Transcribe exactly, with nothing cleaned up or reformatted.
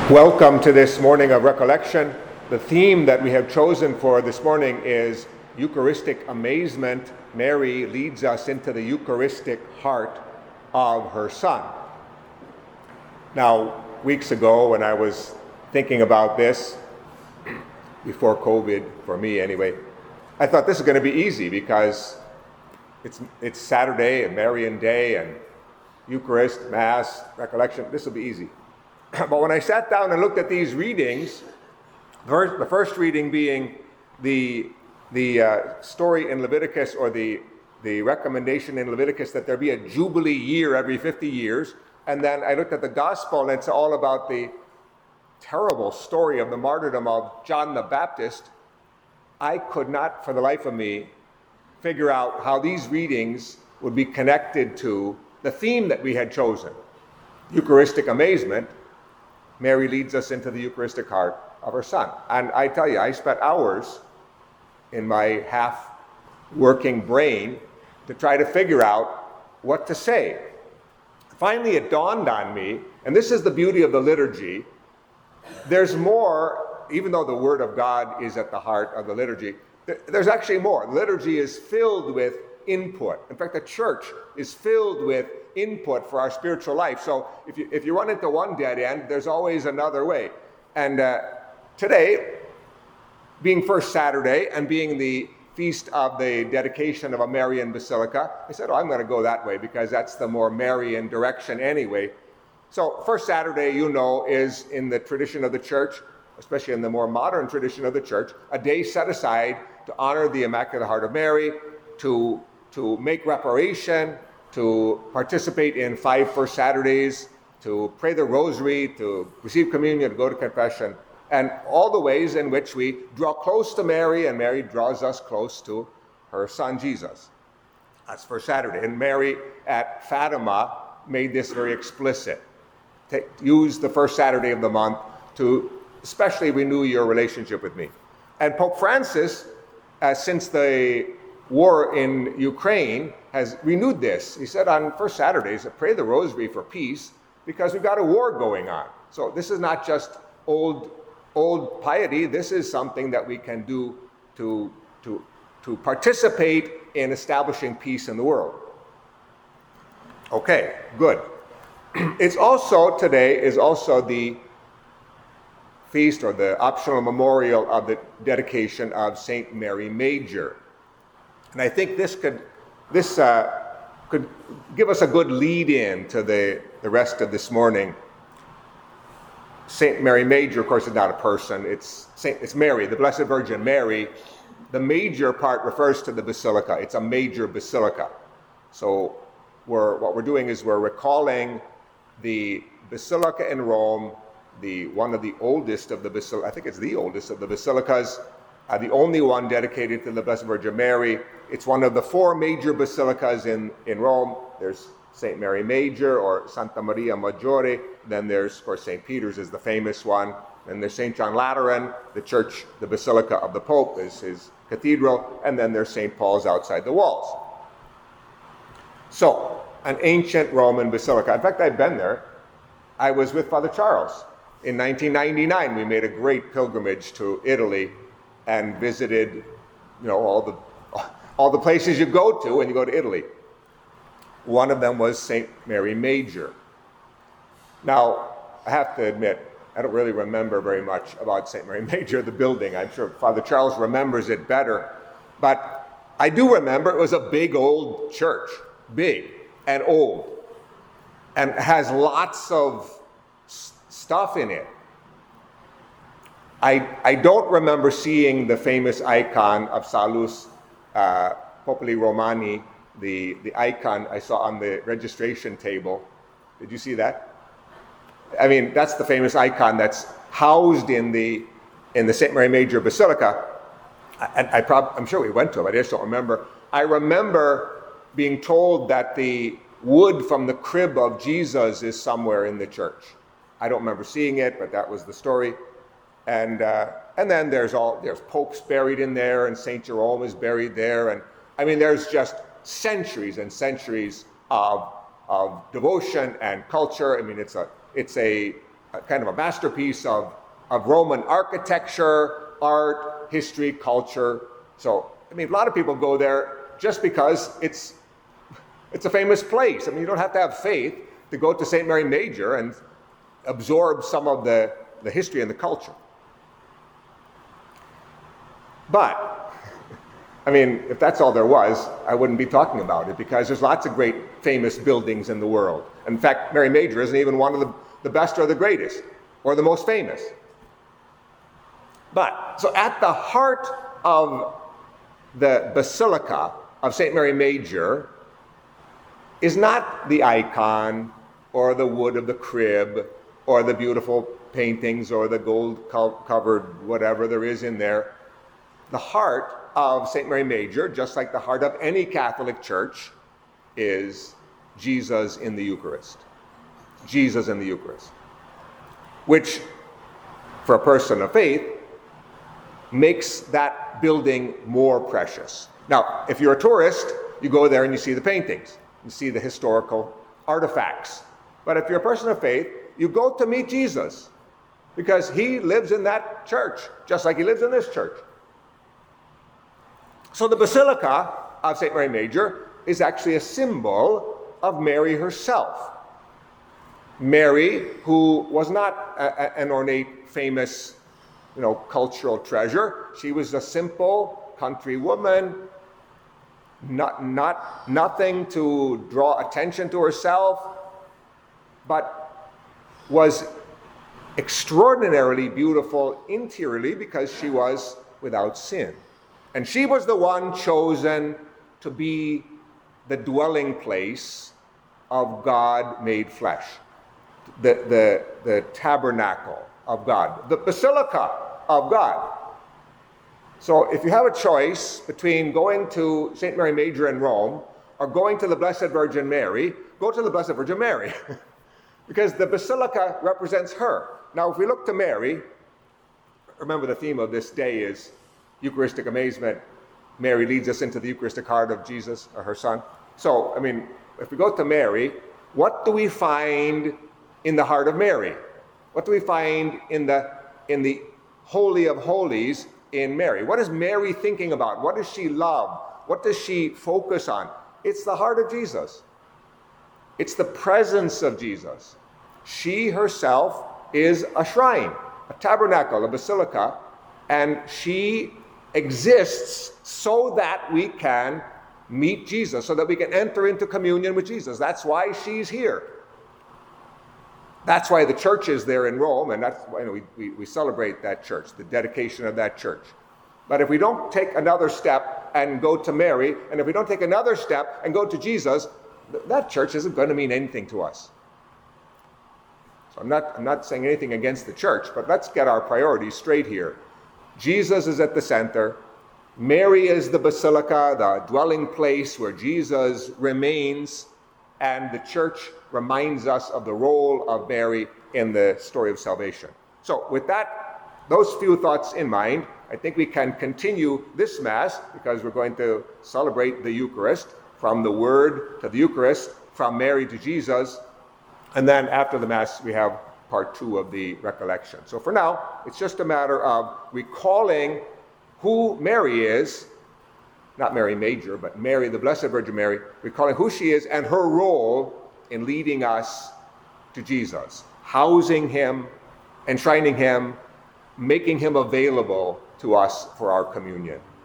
Welcome to this morning of recollection. The theme that we have chosen for this morning is Eucharistic amazement. Mary leads us into the Eucharistic heart of her Son. Now, weeks ago when I was thinking about this, before COVID, for me anyway, I thought this is going to be easy because it's it's Saturday and Marian Day and Eucharist, Mass, recollection. This will be easy. But when I sat down and looked at these readings, the first reading being the the uh, story in Leviticus, or the the recommendation in Leviticus that there be a jubilee year every fifty years, and then I looked at the gospel and it's all about the terrible story of the martyrdom of John the Baptist. I could not, for the life of me, figure out how these readings would be connected to the theme that we had chosen, Eucharistic amazement. Mary leads us into the Eucharistic heart of her Son. And I tell you, I spent hours in my half-working brain to try to figure out what to say. Finally, it dawned on me, and this is the beauty of the liturgy, there's more, even though the Word of God is at the heart of the liturgy, there's actually more. The liturgy is filled with input. In fact, the church is filled with input for our spiritual life. So if you if you run into one dead end, there's always another way. And uh, today, being First Saturday and being the feast of the dedication of a Marian Basilica, I said, oh, I'm going to go that way because that's the more Marian direction anyway. So First Saturday, you know, is in the tradition of the church, especially in the more modern tradition of the church, a day set aside to honor the Immaculate Heart of Mary, to to make reparation, to participate in five First Saturdays, to pray the rosary, to receive communion, to go to confession, and all the ways in which we draw close to Mary, and Mary draws us close to her Son, Jesus. That's First Saturday. And Mary at Fatima made this very explicit. Take, use the first Saturday of the month to especially renew your relationship with me. And Pope Francis, uh, since the war in Ukraine, has renewed this. He said on First Saturdays, pray the rosary for peace because we've got a war going on. So this is not just old old piety. This is something that we can do to, to, to participate in establishing peace in the world. Okay, good. It's also, today is also the feast or the optional memorial of the dedication of Saint Mary Major. And I think this could this uh, could give us a good lead-in to the, the rest of this morning. Saint Mary Major, of course, is not a person. It's Saint, it's Mary, the Blessed Virgin Mary. The major part refers to the basilica. It's a major basilica. So we're, what we're doing is we're recalling the basilica in Rome, the one of the oldest of the basilica. I think it's the oldest of the basilicas. Uh, the only one dedicated to the Blessed Virgin Mary. It's one of the four major basilicas in, in Rome. There's Saint Mary Major or Santa Maria Maggiore. Then there's, of course, Saint Peter's is the famous one. And there's Saint John Lateran, the church, the Basilica of the Pope is his cathedral. And then there's Saint Paul's outside the walls. So, an ancient Roman basilica. In fact, I've been there. I was with Father Charles. In nineteen ninety-nine, we made a great pilgrimage to Italy and visited, you know, all the all the places you go to when you go to Italy. One of them was Saint Mary Major. Now, I have to admit, I don't really remember very much about Saint Mary Major, the building. I'm sure Father Charles remembers it better. But I do remember it was a big old church, big and old, and has lots of s- stuff in it. I, I don't remember seeing the famous icon of Salus uh, Populi Romani, the, the icon I saw on the registration table. Did you see that? I mean, that's the famous icon that's housed in the in the Saint Mary Major Basilica. And I, I prob- I'm sure we went to it, I just don't remember. I remember being told that the wood from the crib of Jesus is somewhere in the church. I don't remember seeing it, but that was the story. And uh, and then there's all there's popes buried in there, and Saint Jerome is buried there, and I mean there's just centuries and centuries of of devotion and culture. I mean it's a it's a a kind of a masterpiece of, of Roman architecture, art, history, culture. So, I mean, a lot of people go there just because it's it's a famous place. I mean, you don't have to have faith to go to Saint Mary Major and absorb some of the, the history and the culture. But, I mean, if that's all there was, I wouldn't be talking about it, because there's lots of great famous buildings in the world. In fact, Mary Major isn't even one of the, the best or the greatest or the most famous. But, so at the heart of the Basilica of Saint Mary Major is not the icon or the wood of the crib or the beautiful paintings or the gold covered whatever there is in there. The heart of Saint Mary Major, just like the heart of any Catholic church, is Jesus in the Eucharist. Jesus in the Eucharist. Which, for a person of faith, makes that building more precious. Now, if you're a tourist, you go there and you see the paintings. You see the historical artifacts. But if you're a person of faith, you go to meet Jesus, because he lives in that church, just like he lives in this church. So the Basilica of Saint Mary Major is actually a symbol of Mary herself. Mary, who was not a, a, an ornate, famous, you know, cultural treasure. She was a simple country woman, not, not, nothing to draw attention to herself, but was extraordinarily beautiful interiorly because she was without sin. And she was the one chosen to be the dwelling place of God made flesh, the, the, the tabernacle of God, the basilica of God. So if you have a choice between going to Saint Mary Major in Rome or going to the Blessed Virgin Mary, go to the Blessed Virgin Mary, because the basilica represents her. Now, if we look to Mary, remember the theme of this day is Eucharistic amazement. Mary leads us into the Eucharistic heart of Jesus, or her son. So, I mean, if we go to Mary, what do we find in the heart of Mary? What do we find in the in the Holy of Holies in Mary? What is Mary thinking about? What does she love? What does she focus on? It's the heart of Jesus. It's the presence of Jesus. She herself is a shrine, a tabernacle, a basilica, and she exists so that we can meet Jesus, so that we can enter into communion with Jesus. That's why she's here. That's why the church is there in Rome, and that's why, you know, we, we, we celebrate that church, the dedication of that church. But if we don't take another step and go to Mary, and if we don't take another step and go to Jesus, th- that church isn't going to mean anything to us. So I'm not, I'm not saying anything against the church, but let's get our priorities straight here. Jesus is at the center. Mary is the basilica, the dwelling place where Jesus remains, and the church reminds us of the role of Mary in the story of salvation. So with that, those few thoughts in mind, I think we can continue this Mass, because we're going to celebrate the Eucharist, from the Word to the Eucharist, from Mary to Jesus, and then after the Mass we have part two of the recollection. So for now, it's just a matter of recalling who Mary is, not Mary Major, but Mary, the Blessed Virgin Mary, recalling who she is and her role in leading us to Jesus, housing him, enshrining him, making him available to us for our communion.